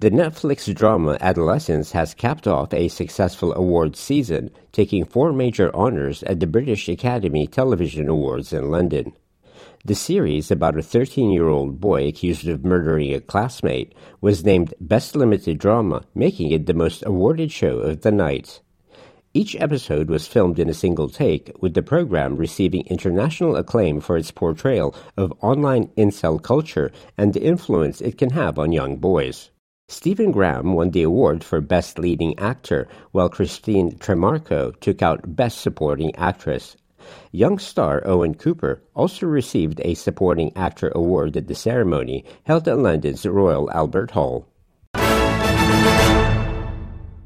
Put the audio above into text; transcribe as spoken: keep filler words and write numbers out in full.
The Netflix drama Adolescence has capped off a successful awards season, taking four major honors at the British Academy Television Awards in London. The series, about a thirteen-year-old boy accused of murdering a classmate, was named Best Limited Drama, making it the most awarded show of the night. Each episode was filmed in a single take, with the program receiving international acclaim for its portrayal of online incel culture and the influence it can have on young boys. Stephen Graham won the award for Best Leading Actor, while Christine Tremarco took out Best Supporting Actress. Young star Owen Cooper also received a Supporting Actor award at the ceremony held at London's Royal Albert Hall.